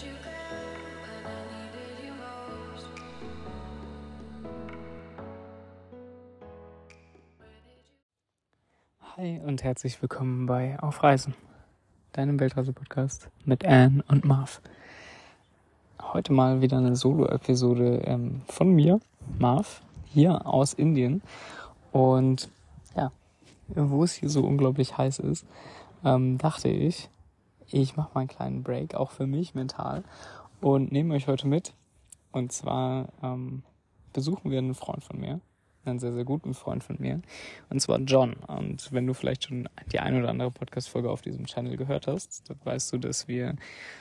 Hi und herzlich willkommen bei Auf Reisen, deinem Weltreise-Podcast mit Anne und Marv. Heute mal wieder eine Solo-Episode von mir, Marv, hier aus Indien. Und ja, wo es hier so unglaublich heiß ist, dachte ich mache mal einen kleinen Break, auch für mich mental, und nehme euch heute mit. Und zwar besuchen wir einen Freund von mir, einen sehr, sehr guten Freund von mir, und zwar John. Und wenn du vielleicht schon die ein oder andere Podcast-Folge auf diesem Channel gehört hast, dann weißt du, dass wir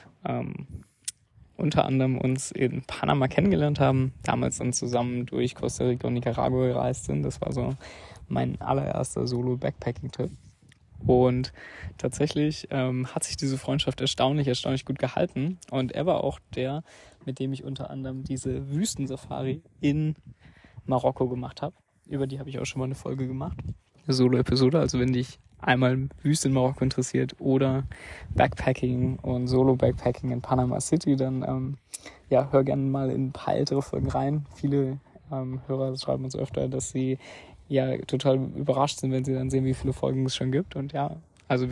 unter anderem uns in Panama kennengelernt haben, damals dann zusammen durch Costa Rica und Nicaragua gereist sind. Das war so mein allererster Solo-Backpacking-Trip. Und tatsächlich hat sich diese Freundschaft erstaunlich gut gehalten. Und er war auch der, mit dem ich unter anderem diese Wüstensafari in Marokko gemacht habe. Über die habe ich auch schon mal eine Folge gemacht. Eine Solo-Episode. Also wenn dich einmal Wüste in Marokko interessiert oder Backpacking und Solo-Backpacking in Panama City, dann hör gerne mal in ein paar ältere Folgen rein. Viele Hörer schreiben uns öfter, dass sie ja total überrascht sind, wenn sie dann sehen, wie viele Folgen es schon gibt. Und ja, also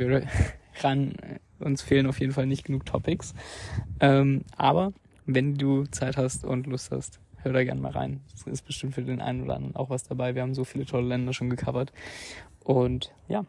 uns fehlen auf jeden Fall nicht genug Topics. Aber wenn du Zeit hast und Lust hast, hör da gerne mal rein. Es ist bestimmt für den einen oder anderen auch was dabei. Wir haben so viele tolle Länder schon gecovert. Und ja,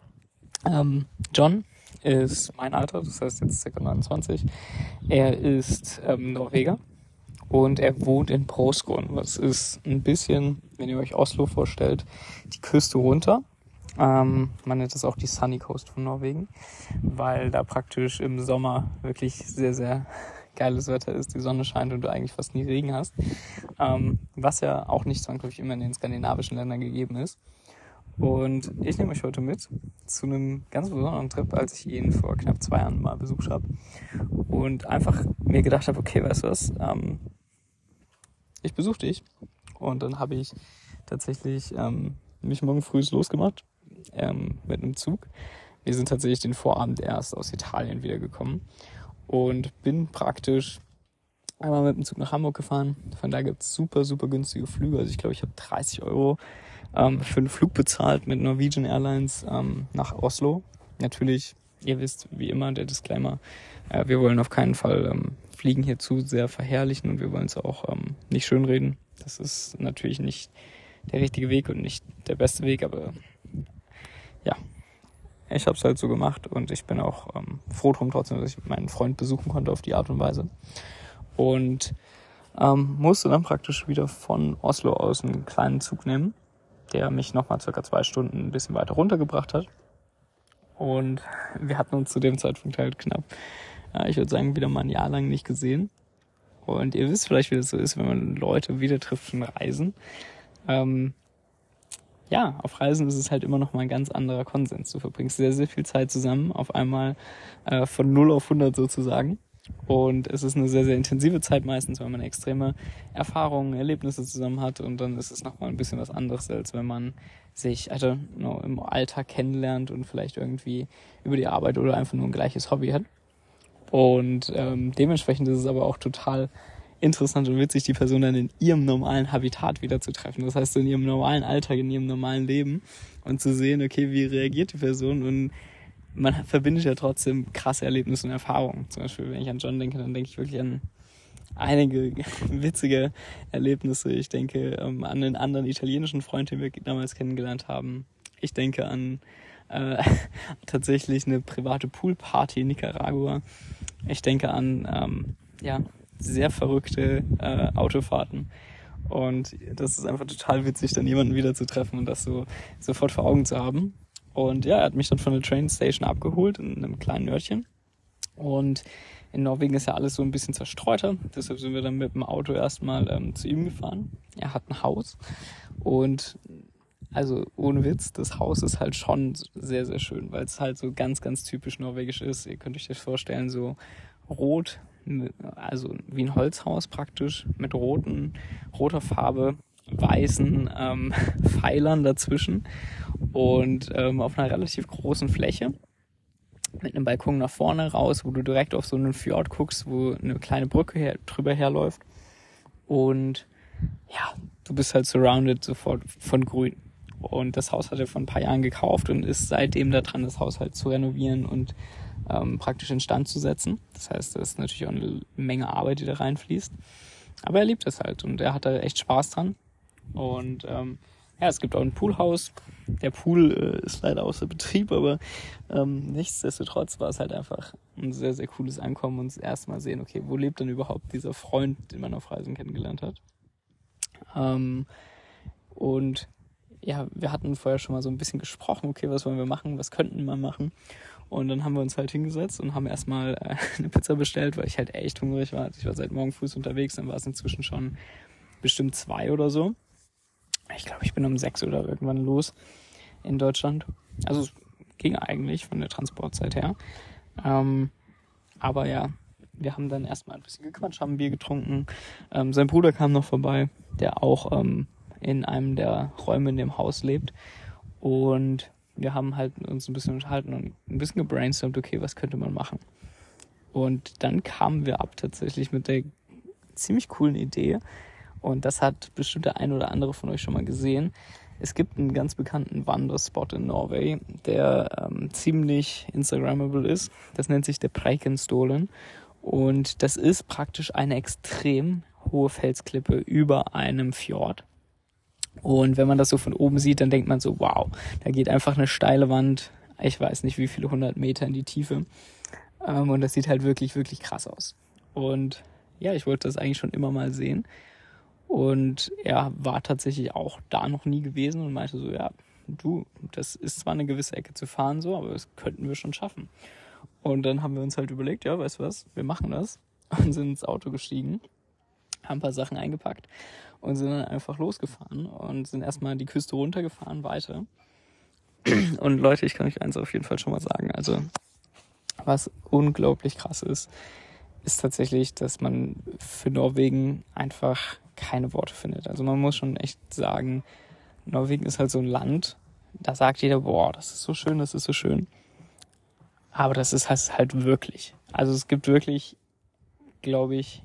John ist mein Alter, das heißt jetzt ca. 29. Er ist Norweger und er wohnt in Porsgrunn. Das ist ein bisschen, wenn ihr euch Oslo vorstellt, die Küste runter. Man nennt es auch die Sunny Coast von Norwegen, weil da praktisch im Sommer wirklich sehr, sehr geiles Wetter ist, die Sonne scheint und du eigentlich fast nie Regen hast, was ja auch nicht zwangsläufig immer in den skandinavischen Ländern gegeben ist. Und ich nehme euch heute mit zu einem ganz besonderen Trip, als ich ihn vor knapp 2 Jahren mal besucht habe und einfach mir gedacht habe, okay, weißt du was, ich besuche dich. Und dann habe ich tatsächlich mich morgen früh losgemacht mit einem Zug. Wir sind tatsächlich den Vorabend erst aus Italien wiedergekommen und bin praktisch einmal mit dem Zug nach Hamburg gefahren. Von da gibt es super günstige Flüge. Also ich glaube, ich habe 30 € für einen Flug bezahlt mit Norwegian Airlines nach Oslo. Natürlich, ihr wisst, wie immer, der Disclaimer, wir wollen auf keinen Fall Fliegen hier zu sehr verherrlichen und wir wollen es auch nicht schönreden. Das ist natürlich nicht der richtige Weg und nicht der beste Weg, aber ja, ich habe es halt so gemacht und ich bin auch froh drum trotzdem, dass ich meinen Freund besuchen konnte auf die Art und Weise. Und musste dann praktisch wieder von Oslo aus einen kleinen Zug nehmen, der mich nochmal ca. 2 Stunden ein bisschen weiter runtergebracht hat. Und wir hatten uns zu dem Zeitpunkt halt knapp, ich würde sagen, wieder mal ein Jahr lang nicht gesehen. Und ihr wisst vielleicht, wie das so ist, wenn man Leute wieder trifft von Reisen. Auf Reisen ist es halt immer noch mal ein ganz anderer Konsens. Du verbringst sehr, sehr viel Zeit zusammen, auf einmal von 0 auf 100 sozusagen. Und es ist eine sehr, sehr intensive Zeit meistens, weil man extreme Erfahrungen, Erlebnisse zusammen hat. Und dann ist es nochmal ein bisschen was anderes, als wenn man sich im Alltag kennenlernt und vielleicht irgendwie über die Arbeit oder einfach nur ein gleiches Hobby hat. Und dementsprechend ist es aber auch total interessant und witzig, die Person dann in ihrem normalen Habitat wieder zu treffen. Das heißt, in ihrem normalen Alltag, in ihrem normalen Leben und zu sehen, okay, wie reagiert die Person, und man verbindet ja trotzdem krasse Erlebnisse und Erfahrungen. Zum Beispiel, wenn ich an John denke, dann denke ich wirklich an einige witzige Erlebnisse. Ich denke an einen anderen italienischen Freund, den wir damals kennengelernt haben. Ich denke an tatsächlich eine private Poolparty in Nicaragua. Ich denke an sehr verrückte Autofahrten. Und das ist einfach total witzig, dann jemanden wieder zu treffen und das so sofort vor Augen zu haben. Und ja, er hat mich dann von der Trainstation abgeholt in einem kleinen Örtchen. Und in Norwegen ist ja alles so ein bisschen zerstreuter. Deshalb sind wir dann mit dem Auto erstmal zu ihm gefahren. Er hat ein Haus. Und also ohne Witz, das Haus ist halt schon sehr, sehr schön, weil es halt so ganz, ganz typisch norwegisch ist. Ihr könnt euch das vorstellen, so rot, also wie ein Holzhaus praktisch, mit roter Farbe, weißen Pfeilern dazwischen und auf einer relativ großen Fläche. mit einem Balkon nach vorne raus, wo du direkt auf so einen Fjord guckst, wo eine kleine Brücke drüber herläuft. Und ja, du bist halt surrounded sofort von Grün. Und das Haus hat er vor ein paar Jahren gekauft und ist seitdem da dran, das Haus halt zu renovieren und praktisch instand zu setzen. Das heißt, das ist natürlich auch eine Menge Arbeit, die da reinfließt. Aber er liebt es halt und er hat da echt Spaß dran. Und es gibt auch ein Poolhaus. Der Pool ist leider außer Betrieb, aber nichtsdestotrotz war es halt einfach ein sehr, sehr cooles Ankommen und das erste Mal sehen, okay, wo lebt denn überhaupt dieser Freund, den man auf Reisen kennengelernt hat. Und ja, wir hatten vorher schon mal so ein bisschen gesprochen, okay, was wollen wir machen, was könnten wir machen. Und dann haben wir uns halt hingesetzt und haben erstmal eine Pizza bestellt, weil ich halt echt hungrig war. Ich war seit morgen früh unterwegs, dann war es inzwischen schon bestimmt 2 oder so. Ich glaube, ich bin um 6 oder irgendwann los in Deutschland. Also es ging eigentlich von der Transportzeit her. Aber ja, wir haben dann erstmal ein bisschen gequatscht, haben ein Bier getrunken. Sein Bruder kam noch vorbei, der auch in einem der Räume in dem Haus lebt. Und wir haben halt uns ein bisschen unterhalten und ein bisschen gebrainstormt, okay, was könnte man machen? Und dann kamen wir ab tatsächlich mit der ziemlich coolen Idee. Und das hat bestimmt der ein oder andere von euch schon mal gesehen. Es gibt einen ganz bekannten Wanderspot in Norway, der ziemlich Instagrammable ist. Das nennt sich der Preikestolen. Und das ist praktisch eine extrem hohe Felsklippe über einem Fjord. Und wenn man das so von oben sieht, dann denkt man so, wow, da geht einfach eine steile Wand, ich weiß nicht wie viele 100 Meter in die Tiefe. Und das sieht halt wirklich, wirklich krass aus. Und ja, ich wollte das eigentlich schon immer mal sehen. Und er war tatsächlich auch da noch nie gewesen und meinte so, ja, du, das ist zwar eine gewisse Ecke zu fahren so, aber das könnten wir schon schaffen. Und dann haben wir uns halt überlegt, ja, weißt du was, wir machen das. Und sind ins Auto gestiegen, haben ein paar Sachen eingepackt und sind dann einfach losgefahren und sind erstmal die Küste runtergefahren, weiter. Und Leute, ich kann euch eins auf jeden Fall schon mal sagen, also was unglaublich krass ist tatsächlich, dass man für Norwegen einfach keine Worte findet. Also man muss schon echt sagen, Norwegen ist halt so ein Land, da sagt jeder, boah, das ist so schön, das ist so schön. Aber das ist halt wirklich. Also es gibt wirklich, glaube ich,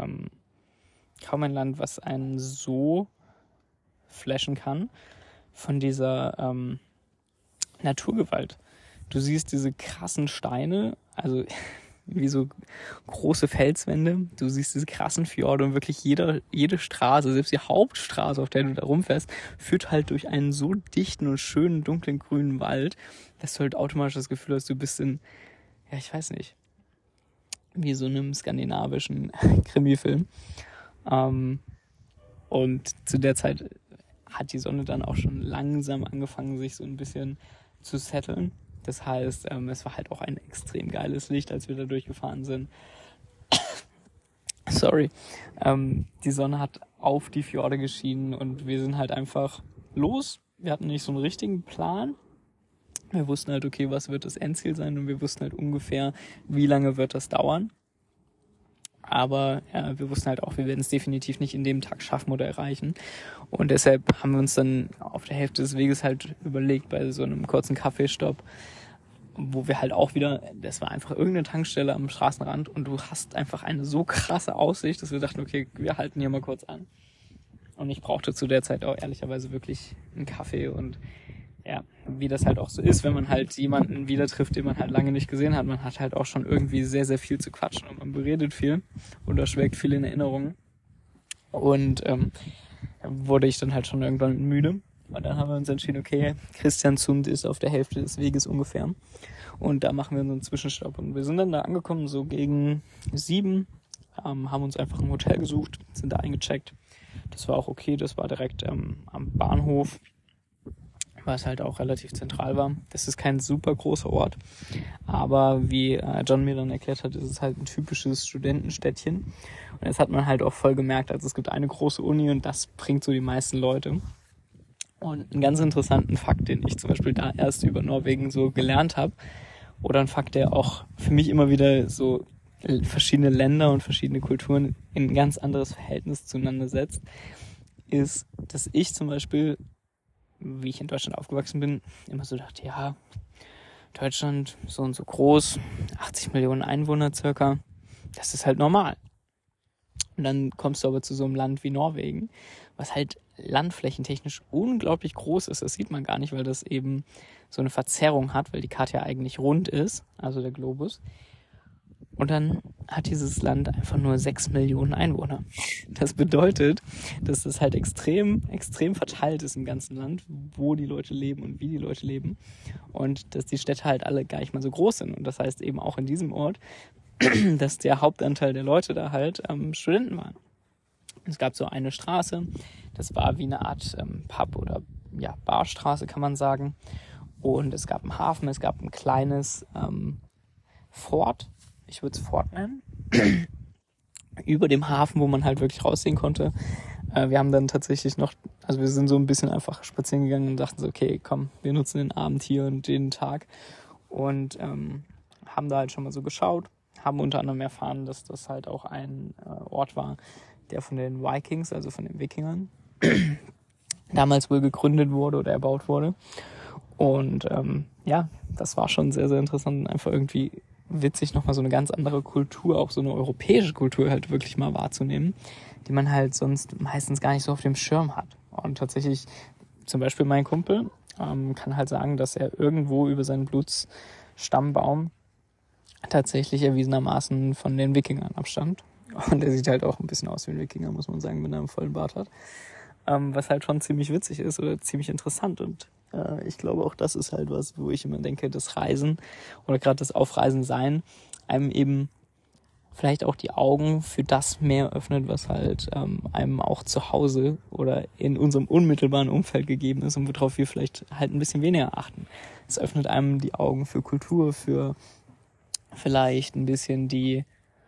kaum ein Land, was einen so flashen kann von dieser Naturgewalt. Du siehst diese krassen Steine, also wie so große Felswände. Du siehst diese krassen Fjorde und wirklich jede Straße, selbst die Hauptstraße, auf der du da rumfährst, führt halt durch einen so dichten und schönen, dunklen, grünen Wald, dass du halt automatisch das Gefühl hast, du bist in, ja, ich weiß nicht, wie so einem skandinavischen Krimi-Film. Und zu der Zeit hat die Sonne dann auch schon langsam angefangen, sich so ein bisschen zu setteln. Das heißt, es war halt auch ein extrem geiles Licht, als wir da durchgefahren sind. Sorry. Die Sonne hat auf die Fjorde geschienen und wir sind halt einfach los. Wir hatten nicht so einen richtigen Plan. Wir wussten halt, okay, was wird das Endziel sein und wir wussten halt ungefähr, wie lange wird das dauern. Aber wir wussten halt auch, wir werden es definitiv nicht in dem Tag schaffen oder erreichen. Und deshalb haben wir uns dann auf der Hälfte des Weges halt überlegt, bei so einem kurzen Kaffeestopp, wo wir halt auch wieder, das war einfach irgendeine Tankstelle am Straßenrand und du hast einfach eine so krasse Aussicht, dass wir dachten, okay, wir halten hier mal kurz an. Und ich brauchte zu der Zeit auch ehrlicherweise wirklich einen Kaffee und ja, wie das halt auch so ist, wenn man halt jemanden wieder trifft, den man halt lange nicht gesehen hat. Man hat halt auch schon irgendwie sehr, sehr viel zu quatschen und man beredet viel oder schwelgt viel in Erinnerungen. Und wurde ich dann halt schon irgendwann müde. Und dann haben wir uns entschieden, okay, Kristiansund ist auf der Hälfte des Weges ungefähr. Und da machen wir so einen Zwischenstopp. Und wir sind dann da angekommen, so gegen 7, haben uns einfach ein Hotel gesucht, sind da eingecheckt. Das war auch okay, das war direkt am Bahnhof, was halt auch relativ zentral war. Das ist kein super großer Ort, aber wie John mir dann erklärt hat, ist es halt ein typisches Studentenstädtchen. Und das hat man halt auch voll gemerkt. Also es gibt eine große Uni und das bringt so die meisten Leute. Und einen ganz interessanten Fakt, den ich zum Beispiel da erst über Norwegen so gelernt habe, oder ein Fakt, der auch für mich immer wieder so verschiedene Länder und verschiedene Kulturen in ein ganz anderes Verhältnis zueinander setzt, ist, dass ich zum Beispiel, wie ich in Deutschland aufgewachsen bin, immer so dachte, ja, Deutschland so und so groß, 80 Millionen Einwohner circa, das ist halt normal. Und dann kommst du aber zu so einem Land wie Norwegen, was halt landflächentechnisch unglaublich groß ist. Das sieht man gar nicht, weil das eben so eine Verzerrung hat, weil die Karte ja eigentlich rund ist, also der Globus. Und dann hat dieses Land einfach nur 6 Millionen Einwohner. Das bedeutet, dass es halt extrem, extrem verteilt ist im ganzen Land, wo die Leute leben und wie die Leute leben. Und dass die Städte halt alle gar nicht mal so groß sind. Und das heißt eben auch in diesem Ort, dass der Hauptanteil der Leute da halt Studenten waren. Es gab so eine Straße, das war wie eine Art Pub- oder ja, Barstraße, kann man sagen. Und es gab einen Hafen, es gab ein kleines Fort, ich würde es Fort nennen, über dem Hafen, wo man halt wirklich raussehen konnte. Wir haben dann tatsächlich noch, also wir sind so ein bisschen einfach spazieren gegangen und dachten so, okay, komm, wir nutzen den Abend hier und den Tag und haben da halt schon mal so geschaut, haben unter anderem erfahren, dass das halt auch ein Ort war, der von den Vikings, also von den Wikingern, damals wohl gegründet wurde oder erbaut wurde. Und ja, das war schon sehr, sehr interessant und einfach irgendwie witzig, nochmal so eine ganz andere Kultur, auch so eine europäische Kultur halt wirklich mal wahrzunehmen, die man halt sonst meistens gar nicht so auf dem Schirm hat. Und tatsächlich, zum Beispiel mein Kumpel kann halt sagen, dass er irgendwo über seinen Blutsstammbaum tatsächlich erwiesenermaßen von den Wikingern abstammt. Und er sieht halt auch ein bisschen aus wie ein Wikinger, muss man sagen, wenn er einen vollen Bart hat. Was halt schon ziemlich witzig ist oder ziemlich interessant. Und ich glaube, auch das ist halt was, wo ich immer denke, das Reisen oder gerade das Aufreisen sein einem eben vielleicht auch die Augen für das mehr öffnet, was halt einem auch zu Hause oder in unserem unmittelbaren Umfeld gegeben ist und worauf wir vielleicht halt ein bisschen weniger achten. Es öffnet einem die Augen für Kultur, für vielleicht ein bisschen die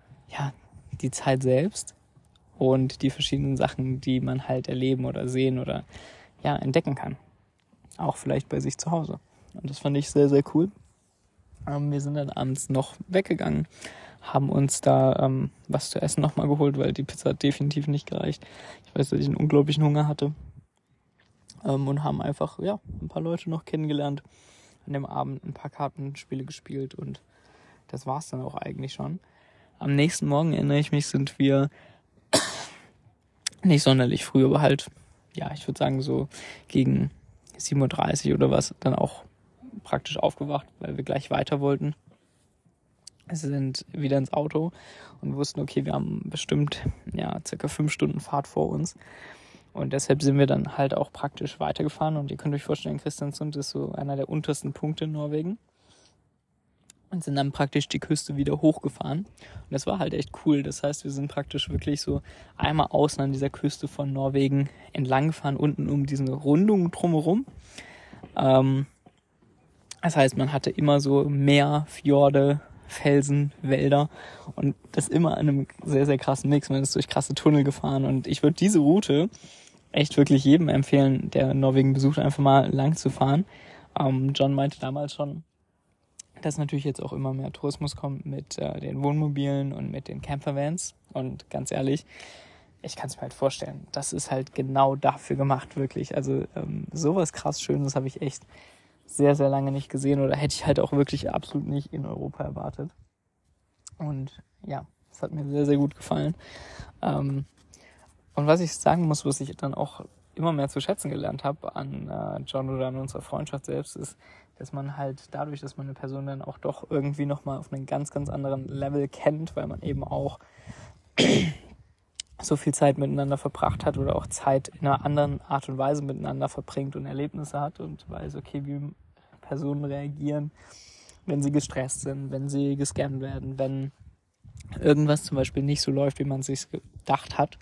Zeit selbst und die verschiedenen Sachen, die man halt erleben oder sehen oder ja entdecken kann. Auch vielleicht bei sich zu Hause. Und das fand ich sehr, sehr cool. Wir sind dann abends noch weggegangen, haben uns da was zu essen nochmal geholt, weil die Pizza hat definitiv nicht gereicht. Ich weiß, dass ich einen unglaublichen Hunger hatte. Und haben einfach ein paar Leute noch kennengelernt. An dem Abend ein paar Kartenspiele gespielt und das war's dann auch eigentlich schon. Am nächsten Morgen, erinnere ich mich, sind wir nicht sonderlich früh, aber halt, ich würde sagen so gegen 7:30 Uhr oder was, dann auch praktisch aufgewacht, weil wir gleich weiter wollten. Wir sind wieder ins Auto und wussten, okay, wir haben bestimmt circa 5 Stunden Fahrt vor uns. Und deshalb sind wir dann halt auch praktisch weitergefahren. Und ihr könnt euch vorstellen, Kristiansund ist so einer der untersten Punkte in Norwegen. Und sind dann praktisch die Küste wieder hochgefahren. Und das war halt echt cool. Das heißt, wir sind praktisch wirklich so einmal außen an dieser Küste von Norwegen entlang gefahren, unten um diese Rundung drumherum. Das heißt, man hatte immer so Meer, Fjorde, Felsen, Wälder und das immer in einem sehr, sehr krassen Mix. Man ist durch krasse Tunnel gefahren und ich würde diese Route echt wirklich jedem empfehlen, der Norwegen besucht, einfach mal lang zu fahren. John meinte damals schon, dass natürlich jetzt auch immer mehr Tourismus kommt mit den Wohnmobilen und mit den Campervans. Und ganz ehrlich, ich kann es mir halt vorstellen, das ist halt genau dafür gemacht, wirklich. Also sowas krass Schönes habe ich echt sehr, sehr lange nicht gesehen oder hätte ich halt auch wirklich absolut nicht in Europa erwartet. Und ja, das hat mir sehr, sehr gut gefallen. Und was ich sagen muss, was ich dann auch immer mehr zu schätzen gelernt habe an John oder an unserer Freundschaft selbst, ist, dass man halt dadurch, dass man eine Person dann auch doch irgendwie nochmal auf einem ganz, ganz anderen Level kennt, weil man eben auch so viel Zeit miteinander verbracht hat oder auch Zeit in einer anderen Art und Weise miteinander verbringt und Erlebnisse hat und weiß, okay, wie Personen reagieren, wenn sie gestresst sind, wenn sie gescannt werden, wenn irgendwas zum Beispiel nicht so läuft, wie man es sich gedacht hat.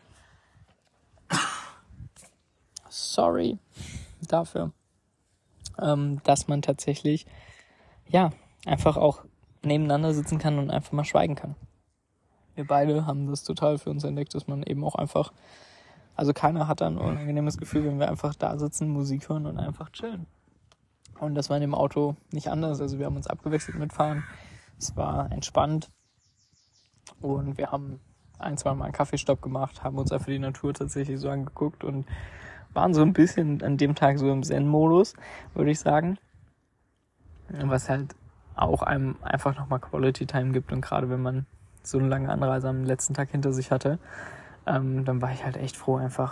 Sorry dafür. Dass man tatsächlich einfach auch nebeneinander sitzen kann und einfach mal schweigen kann. Wir beide haben das total für uns entdeckt, dass man eben auch einfach, also keiner hat dann ein unangenehmes Gefühl, wenn wir einfach da sitzen, Musik hören und einfach chillen. Und das war in dem Auto nicht anders, also wir haben uns abgewechselt mitfahren, es war entspannt und wir haben 1-2 Mal einen Kaffeestopp gemacht, haben uns einfach die Natur tatsächlich so angeguckt und waren so ein bisschen an dem Tag so im Zen-Modus, würde ich sagen. was halt auch einem einfach nochmal Quality Time gibt. Und gerade wenn man so eine lange Anreise am letzten Tag hinter sich hatte, dann war ich halt echt froh, einfach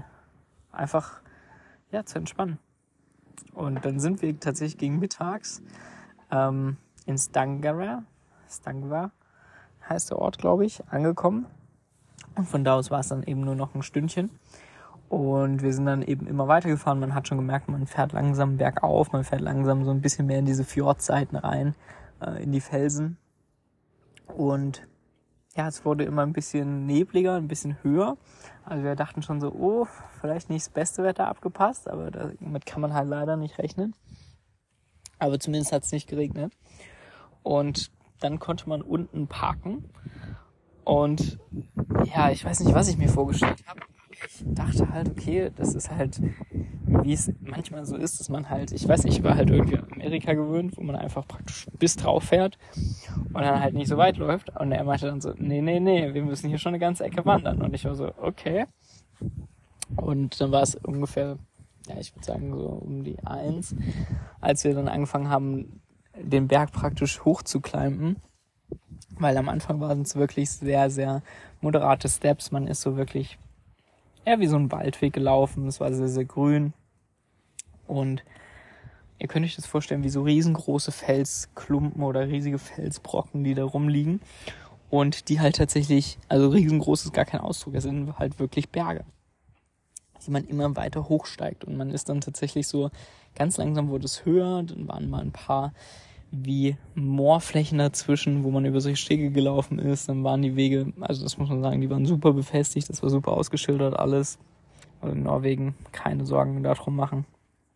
zu entspannen. Und dann sind wir tatsächlich gegen mittags in Stangva heißt der Ort, glaube ich, angekommen. Und von da aus war es dann eben nur noch ein Stündchen. Und wir sind dann eben immer weitergefahren. Man hat schon gemerkt, man fährt langsam bergauf, man fährt langsam so ein bisschen mehr in diese Fjordseiten rein, in die Felsen. Und ja, es wurde immer ein bisschen nebliger, ein bisschen höher. Also wir dachten schon so, vielleicht nicht das beste Wetter abgepasst, aber damit kann man halt leider nicht rechnen. Aber zumindest hat es nicht geregnet. Und dann konnte man unten parken. Und ja, ich weiß nicht, was ich mir vorgestellt habe. Ich dachte halt, okay, das ist halt, wie es manchmal so ist, dass man halt, ich weiß nicht, ich war halt irgendwie an Amerika gewöhnt, wo man einfach praktisch bis drauf fährt und dann halt nicht so weit läuft. Und er meinte dann so, nee, wir müssen hier schon eine ganze Ecke wandern. Und ich war so, okay. Und dann war es ungefähr, ja, ich würde sagen so um die 1, als wir dann angefangen haben, den Berg praktisch hochzuklimben. Weil am Anfang waren es wirklich sehr, sehr moderate Steps. Man ist so wirklich eher wie so ein Waldweg gelaufen. Es war sehr, sehr grün. Und ihr könnt euch das vorstellen, wie so riesengroße Felsklumpen oder riesige Felsbrocken, die da rumliegen. Und die halt tatsächlich, also riesengroß ist gar kein Ausdruck, es sind halt wirklich Berge, die man immer weiter hochsteigt. Und man ist dann tatsächlich so, ganz langsam wurde es höher, dann waren mal ein paar wie Moorflächen dazwischen, wo man über solche Stege gelaufen ist. Dann waren die Wege, also das muss man sagen, die waren super befestigt, das war super ausgeschildert alles. Also in Norwegen keine Sorgen darum machen.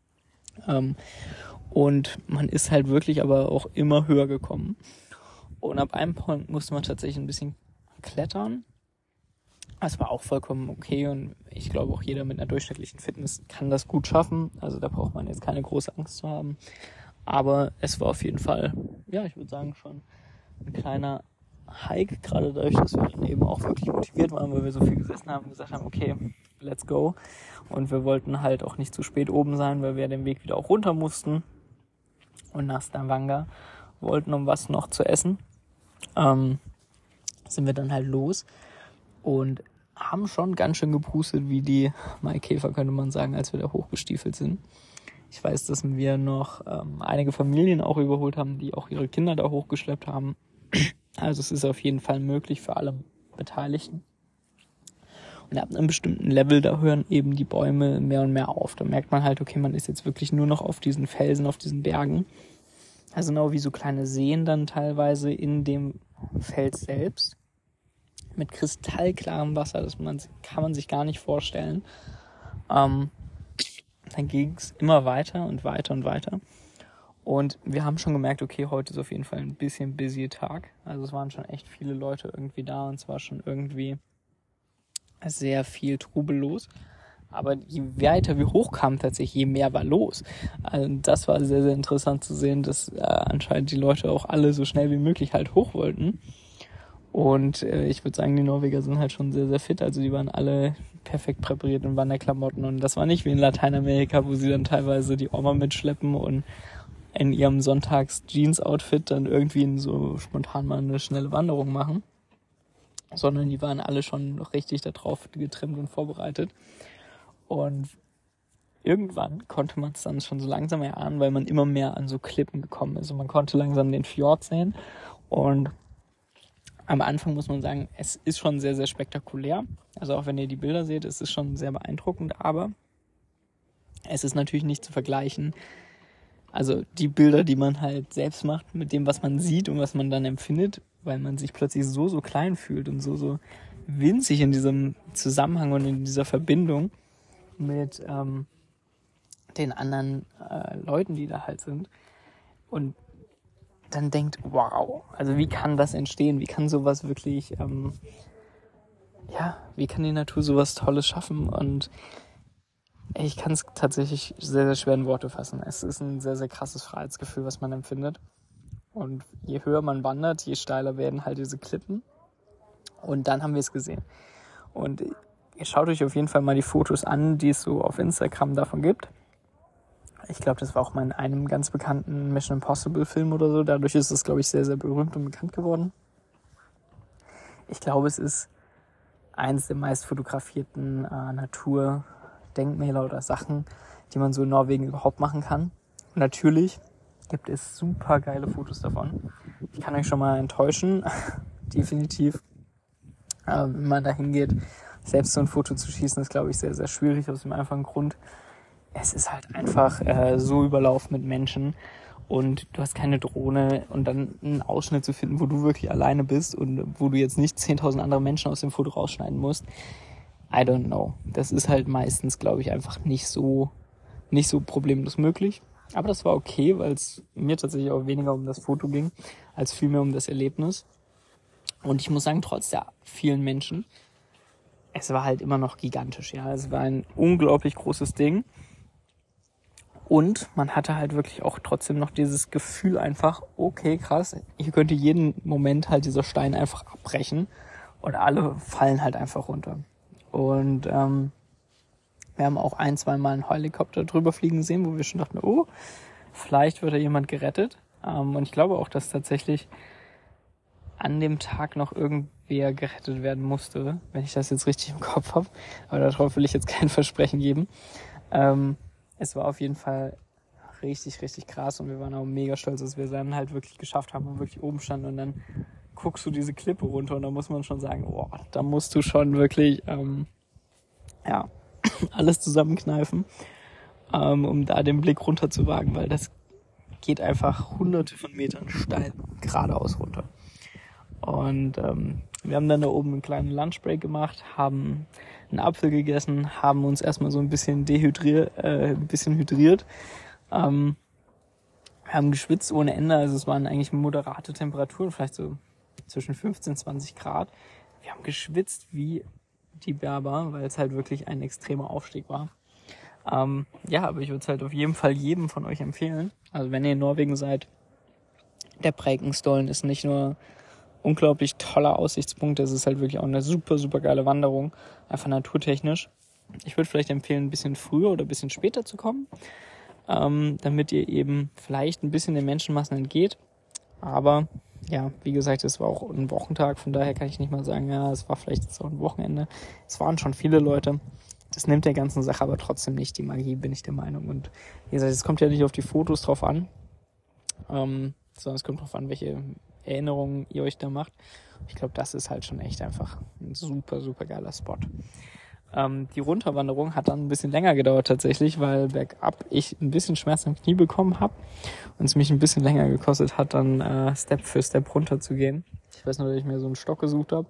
Und man ist halt wirklich aber auch immer höher gekommen. Und ab einem Punkt musste man tatsächlich ein bisschen klettern. Das war auch vollkommen okay und ich glaube auch jeder mit einer durchschnittlichen Fitness kann das gut schaffen. Also da braucht man jetzt keine große Angst zu haben. Aber es war auf jeden Fall, ja, ich würde sagen schon ein kleiner Hike, gerade dadurch, dass wir dann eben auch wirklich motiviert waren, weil wir so viel gesessen haben und gesagt haben, okay, let's go. Und wir wollten halt auch nicht zu spät oben sein, weil wir den Weg wieder auch runter mussten. Und nach Stavanger wollten, um was noch zu essen, sind wir dann halt los und haben schon ganz schön gepustet wie die Maikäfer, könnte man sagen, als wir da hochgestiefelt sind. Ich weiß, dass wir noch einige Familien auch überholt haben, die auch ihre Kinder da hochgeschleppt haben. Also es ist auf jeden Fall möglich für alle Beteiligten. Und ab einem bestimmten Level, da hören eben die Bäume mehr und mehr auf. Da merkt man halt, okay, man ist jetzt wirklich nur noch auf diesen Felsen, auf diesen Bergen. Also genau wie so kleine Seen dann teilweise in dem Fels selbst. Mit kristallklarem Wasser, das kann man sich gar nicht vorstellen. Dann ging es immer weiter und weiter und weiter. Und wir haben schon gemerkt, okay, heute ist auf jeden Fall ein bisschen busy Tag. Also es waren schon echt viele Leute irgendwie da und es war schon irgendwie sehr viel Trubel los. Aber je weiter wir hochkamen tatsächlich, je mehr war los. Also das war sehr, sehr interessant zu sehen, dass anscheinend die Leute auch alle so schnell wie möglich halt hoch wollten. Und ich würde sagen, die Norweger sind halt schon sehr, sehr fit. Also die waren alle perfekt präpariert in Wanderklamotten. Und das war nicht wie in Lateinamerika, wo sie dann teilweise die Oma mitschleppen und in ihrem Sonntags-Jeans-Outfit dann irgendwie so spontan mal eine schnelle Wanderung machen. Sondern die waren alle schon richtig darauf getrimmt und vorbereitet. Und irgendwann konnte man es dann schon so langsam erahnen, weil man immer mehr an so Klippen gekommen ist. Und man konnte langsam den Fjord sehen. Und am Anfang muss man sagen, es ist schon sehr, sehr spektakulär. Also auch wenn ihr die Bilder seht, es ist schon sehr beeindruckend. Aber es ist natürlich nicht zu vergleichen. Also die Bilder, die man halt selbst macht, mit dem, was man sieht und was man dann empfindet, weil man sich plötzlich so, so klein fühlt und so, so winzig in diesem Zusammenhang und in dieser Verbindung mit den anderen Leuten, die da halt sind. Und dann denkt, wow, also wie kann das entstehen? Wie kann sowas wirklich, wie kann die Natur sowas Tolles schaffen? Und ich kann es tatsächlich sehr, sehr schwer in Worte fassen. Es ist ein sehr, sehr krasses Freiheitsgefühl, was man empfindet. Und je höher man wandert, je steiler werden halt diese Klippen. Und dann haben wir es gesehen. Und ihr schaut euch auf jeden Fall mal die Fotos an, die es so auf Instagram davon gibt. Ich glaube, das war auch mal in einem ganz bekannten Mission Impossible Film oder so. Dadurch ist es, glaube ich, sehr, sehr berühmt und bekannt geworden. Ich glaube, es ist eins der meist fotografierten Naturdenkmäler oder Sachen, die man so in Norwegen überhaupt machen kann. Und natürlich gibt es super geile Fotos davon. Ich kann euch schon mal enttäuschen, definitiv. Wenn man da hingeht, selbst so ein Foto zu schießen, ist, glaube ich, sehr, sehr schwierig aus dem einfachen Grund. Es ist halt einfach so überlaufen mit Menschen und du hast keine Drohne und dann einen Ausschnitt zu finden, wo du wirklich alleine bist und wo du jetzt nicht 10.000 andere Menschen aus dem Foto rausschneiden musst. I don't know. Das ist halt meistens, glaube ich, einfach nicht so problemlos möglich. Aber das war okay, weil es mir tatsächlich auch weniger um das Foto ging, als vielmehr um das Erlebnis. Und ich muss sagen, trotz der vielen Menschen, es war halt immer noch gigantisch. Ja, es war ein unglaublich großes Ding. Und man hatte halt wirklich auch trotzdem noch dieses Gefühl einfach, okay, krass, hier könnte jeden Moment halt dieser Stein einfach abbrechen und alle fallen halt einfach runter. Und wir haben auch 1-2 Mal einen Helikopter drüber fliegen sehen, wo wir schon dachten, oh, vielleicht wird da jemand gerettet. Und ich glaube auch, dass tatsächlich an dem Tag noch irgendwer gerettet werden musste, wenn ich das jetzt richtig im Kopf habe. Aber darauf will ich jetzt kein Versprechen geben. Es war auf jeden Fall richtig, richtig krass und wir waren auch mega stolz, dass wir es dann halt wirklich geschafft haben und wirklich oben standen und dann guckst du diese Klippe runter und da muss man schon sagen, oh, da musst du schon wirklich alles zusammenkneifen, um da den Blick runter zu wagen, weil das geht einfach hunderte von Metern steil geradeaus runter. Und wir haben dann da oben einen kleinen Lunchbreak gemacht, haben einen Apfel gegessen, haben uns erstmal so ein bisschen hydriert. Wir haben geschwitzt ohne Ende, also es waren eigentlich moderate Temperaturen, vielleicht so zwischen 15 und 20 Grad. Wir haben geschwitzt wie die Berber, weil es halt wirklich ein extremer Aufstieg war. Aber ich würde es halt auf jeden Fall jedem von euch empfehlen. Also wenn ihr in Norwegen seid, der Preikestolen ist nicht nur unglaublich toller Aussichtspunkt, es ist halt wirklich auch eine super, super geile Wanderung, einfach naturtechnisch. Ich würde vielleicht empfehlen, ein bisschen früher oder ein bisschen später zu kommen, damit ihr eben vielleicht ein bisschen den Menschenmassen entgeht. Aber ja, wie gesagt, es war auch ein Wochentag, von daher kann ich nicht mal sagen, ja, es war vielleicht jetzt auch ein Wochenende. Es waren schon viele Leute. Das nimmt der ganzen Sache aber trotzdem nicht die Magie, bin ich der Meinung. Und wie gesagt, es kommt ja nicht auf die Fotos drauf an, sondern es kommt drauf an, welche Erinnerungen ihr euch da macht. Ich glaube, das ist halt schon echt einfach ein super, super geiler Spot. Die Runterwanderung hat dann ein bisschen länger gedauert tatsächlich, weil bergab ich ein bisschen Schmerz im Knie bekommen habe und es mich ein bisschen länger gekostet hat, dann Step für Step runter zu gehen. Ich weiß nur, dass ich mir so einen Stock gesucht habe,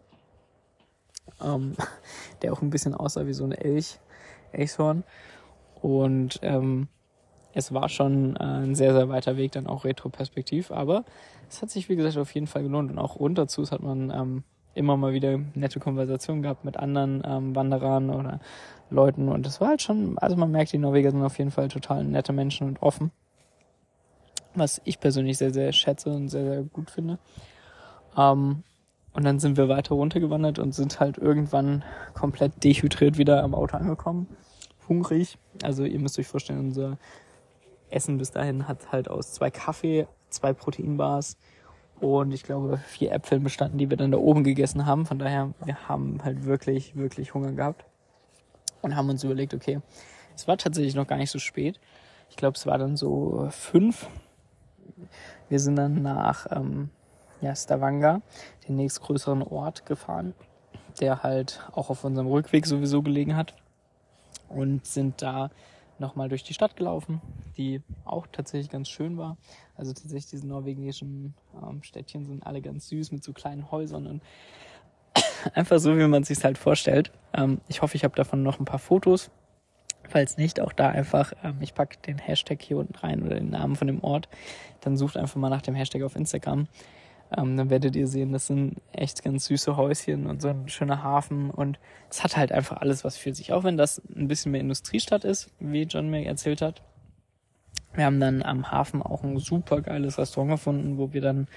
der auch ein bisschen aussah wie so ein Elchhorn. Und es war schon ein sehr, sehr weiter Weg, dann auch retroperspektiv, aber es hat sich, wie gesagt, auf jeden Fall gelohnt. Und auch runterzu hat man immer mal wieder nette Konversationen gehabt mit anderen Wanderern oder Leuten. Und das war halt schon, also man merkt, die Norweger sind auf jeden Fall total nette Menschen und offen. Was ich persönlich sehr, sehr schätze und sehr, sehr gut finde. Und dann sind wir weiter runtergewandert und sind halt irgendwann komplett dehydriert wieder am Auto angekommen. Hungrig. Also ihr müsst euch vorstellen, unser Essen bis dahin hat halt aus 2 Kaffee, 2 Proteinbars und ich glaube 4 Äpfeln bestanden, die wir dann da oben gegessen haben. Von daher, wir haben halt wirklich, wirklich Hunger gehabt und haben uns überlegt, okay, es war tatsächlich noch gar nicht so spät. Ich glaube, es war dann so 5. Wir sind dann nach Stavanger, den nächstgrößeren Ort, gefahren, der halt auch auf unserem Rückweg sowieso gelegen hat, und sind da nochmal durch die Stadt gelaufen, die auch tatsächlich ganz schön war. Also tatsächlich diese norwegischen Städtchen sind alle ganz süß mit so kleinen Häusern und einfach so, wie man es sich halt vorstellt. Ich hoffe, ich habe davon noch ein paar Fotos. Falls nicht, auch da einfach, ich packe den Hashtag hier unten rein oder den Namen von dem Ort. Dann sucht einfach mal nach dem Hashtag auf Instagram. Dann werdet ihr sehen, das sind echt ganz süße Häuschen und so ein schöner Hafen. Und es hat halt einfach alles was für sich. Auch wenn das ein bisschen mehr Industriestadt ist, wie John mir erzählt hat. Wir haben dann am Hafen auch ein super geiles Restaurant gefunden, wo wir dann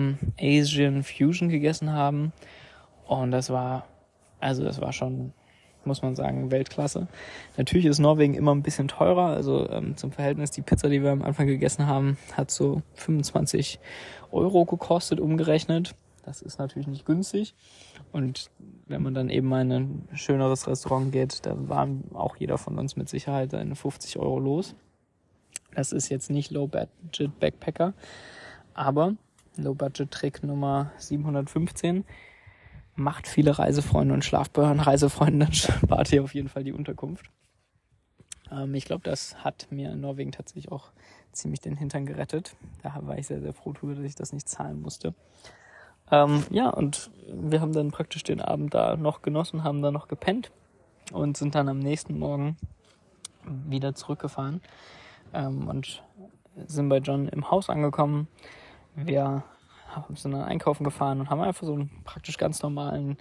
Asian Fusion gegessen haben. Und das war schon muss man sagen, Weltklasse. Natürlich ist Norwegen immer ein bisschen teurer, also zum Verhältnis, die Pizza, die wir am Anfang gegessen haben, hat so 25 Euro gekostet, umgerechnet. Das ist natürlich nicht günstig. Und wenn man dann eben mal in ein schöneres Restaurant geht, da waren auch jeder von uns mit Sicherheit seine 50 Euro los. Das ist jetzt nicht Low-Budget Backpacker, aber Low-Budget-Trick Nummer 715. Macht viele Reisefreunde und schlaft bei euren Reisefreunden, dann spart ihr auf jeden Fall die Unterkunft. Ich glaube, das hat mir in Norwegen tatsächlich auch ziemlich den Hintern gerettet. Da war ich sehr, sehr froh darüber, dass ich das nicht zahlen musste. Und wir haben dann praktisch den Abend da noch genossen, haben da noch gepennt und sind dann am nächsten Morgen wieder zurückgefahren und sind bei John im Haus angekommen. Wir sind dann einkaufen gefahren und haben einfach so einen praktisch ganz normalen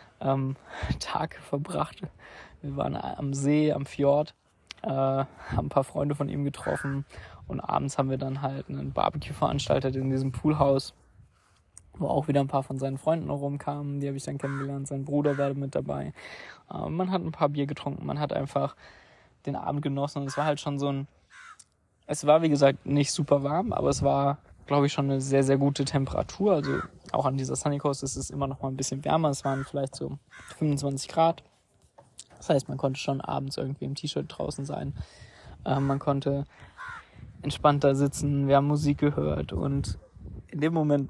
Tag verbracht. Wir waren am See, am Fjord, haben ein paar Freunde von ihm getroffen und abends haben wir dann halt einen Barbecue veranstaltet in diesem Poolhaus, wo auch wieder ein paar von seinen Freunden rumkamen. Die habe ich dann kennengelernt. Sein Bruder war mit dabei. Man hat ein paar Bier getrunken. Man hat einfach den Abend genossen. Und es war halt schon es war wie gesagt nicht super warm, aber es war, glaube ich, schon eine sehr, sehr gute Temperatur. Also auch an dieser Sunny Coast ist es immer noch mal ein bisschen wärmer. Es waren vielleicht so 25 Grad. Das heißt, man konnte schon abends irgendwie im T-Shirt draußen sein. Man konnte entspannter sitzen. Wir haben Musik gehört und in dem Moment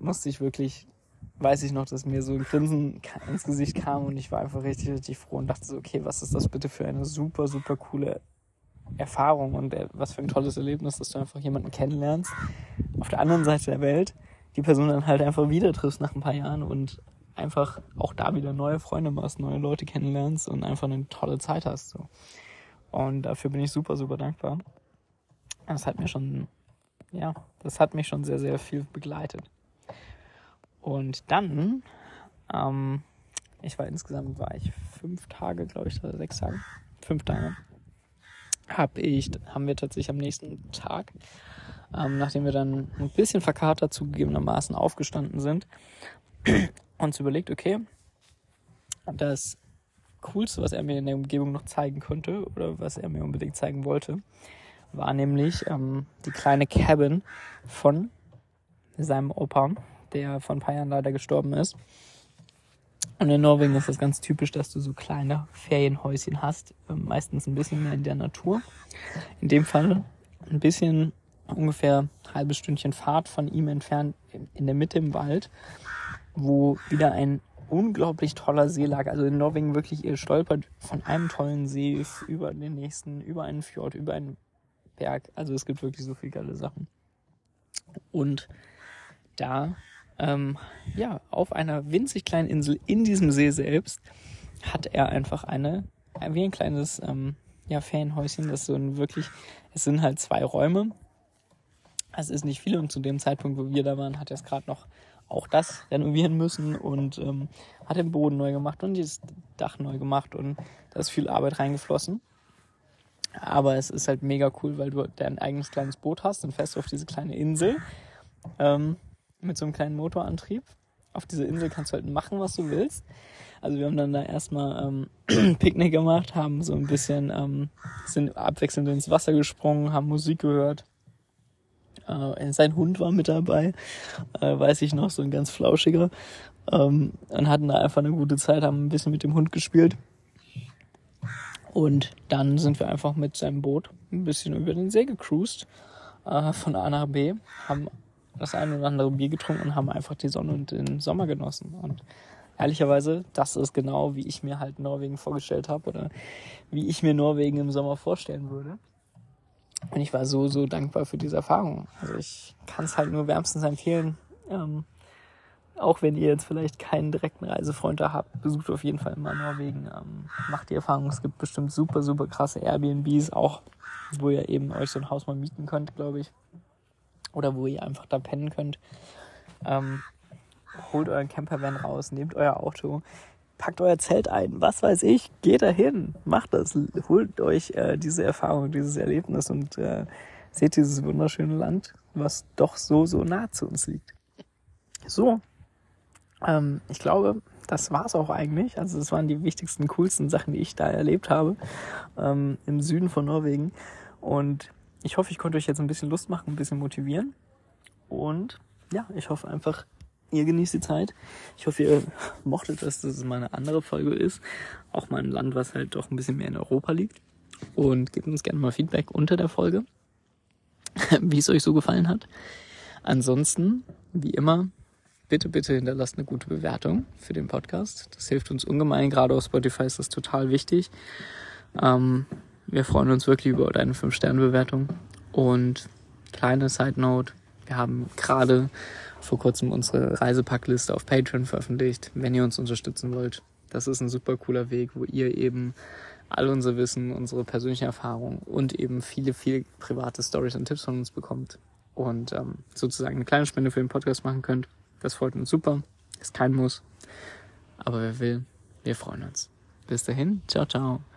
weiß ich noch, dass mir so ein Grinsen ins Gesicht kam und ich war einfach richtig, richtig froh und dachte so, okay, was ist das bitte für eine super, super coole Erfahrung und was für ein tolles Erlebnis, dass du einfach jemanden kennenlernst auf der anderen Seite der Welt, die Person dann halt einfach wieder triffst nach ein paar Jahren und einfach auch da wieder neue Freunde machst, neue Leute kennenlernst und einfach eine tolle Zeit hast. So. Und dafür bin ich super, super dankbar. Das hat mich schon sehr, sehr viel begleitet. Und dann, insgesamt war ich 5 Tage, glaube ich, oder 6 Tage, 5 Tage, haben wir tatsächlich am nächsten Tag, nachdem wir dann ein bisschen verkatert zugegebenermaßen aufgestanden sind, uns überlegt, okay, das Coolste, was er mir in der Umgebung noch zeigen konnte oder was er mir unbedingt zeigen wollte, war nämlich die kleine Cabin von seinem Opa, der vor ein paar Jahren leider gestorben ist. Und in Norwegen ist das ganz typisch, dass du so kleine Ferienhäuschen hast, meistens ein bisschen mehr in der Natur. In dem Fall ein bisschen, ungefähr ein halbes Stündchen Fahrt von ihm entfernt, in der Mitte im Wald, wo wieder ein unglaublich toller See lag. Also in Norwegen wirklich, ihr stolpert von einem tollen See über den nächsten, über einen Fjord, über einen Berg. Also es gibt wirklich so viele geile Sachen. Und da, auf einer winzig kleinen Insel in diesem See selbst hat er einfach wie ein kleines Ferienhäuschen, das es sind halt 2 Räume. Es ist nicht viel und zu dem Zeitpunkt, wo wir da waren, hat er es gerade noch auch das renovieren müssen und hat den Boden neu gemacht und das Dach neu gemacht und da ist viel Arbeit reingeflossen. Aber es ist halt mega cool, weil du dein eigenes kleines Boot hast und fährst auf diese kleine Insel mit so einem kleinen Motorantrieb. Auf dieser Insel kannst du halt machen, was du willst. Also wir haben dann da erstmal Picknick gemacht, haben so ein bisschen, sind abwechselnd ins Wasser gesprungen, haben Musik gehört. Sein Hund war mit dabei, weiß ich noch, so ein ganz flauschiger. Und hatten da einfach eine gute Zeit, haben ein bisschen mit dem Hund gespielt. Und dann sind wir einfach mit seinem Boot ein bisschen über den See gecruised, von A nach B, haben das eine oder andere Bier getrunken und haben einfach die Sonne und den Sommer genossen. Und ehrlicherweise, das ist genau, wie ich mir halt Norwegen vorgestellt habe oder wie ich mir Norwegen im Sommer vorstellen würde. Und ich war so, so dankbar für diese Erfahrung. Also ich kann es halt nur wärmstens empfehlen. Auch wenn ihr jetzt vielleicht keinen direkten Reisefreund da habt, besucht auf jeden Fall mal Norwegen. Macht die Erfahrung. Es gibt bestimmt super, super krasse Airbnbs auch, wo ihr eben euch so ein Haus mal mieten könnt, glaube ich. Oder wo ihr einfach da pennen könnt. Holt euren Campervan raus, nehmt euer Auto, packt euer Zelt ein, was weiß ich, geht dahin, macht das, holt euch diese Erfahrung, dieses Erlebnis und seht dieses wunderschöne Land, was doch so, so nah zu uns liegt. So, ich glaube, das war's auch eigentlich. Also das waren die wichtigsten, coolsten Sachen, die ich da erlebt habe, im Süden von Norwegen. Und ich hoffe, ich konnte euch jetzt ein bisschen Lust machen, ein bisschen motivieren. Und ja, ich hoffe einfach, ihr genießt die Zeit. Ich hoffe, ihr mochtet, dass das mal eine andere Folge ist. Auch mal ein Land, was halt doch ein bisschen mehr in Europa liegt. Und gebt uns gerne mal Feedback unter der Folge, wie es euch so gefallen hat. Ansonsten, wie immer, bitte hinterlasst eine gute Bewertung für den Podcast. Das hilft uns ungemein. Gerade auf Spotify ist das total wichtig. Wir freuen uns wirklich über deine 5-Sterne-Bewertung. Und kleine Side-Note, wir haben gerade vor kurzem unsere Reisepackliste auf Patreon veröffentlicht, wenn ihr uns unterstützen wollt. Das ist ein super cooler Weg, wo ihr eben all unser Wissen, unsere persönlichen Erfahrungen und eben viele private Stories und Tipps von uns bekommt und sozusagen eine kleine Spende für den Podcast machen könnt. Das freut uns super. Ist kein Muss. Aber wer will, wir freuen uns. Bis dahin. Ciao, ciao.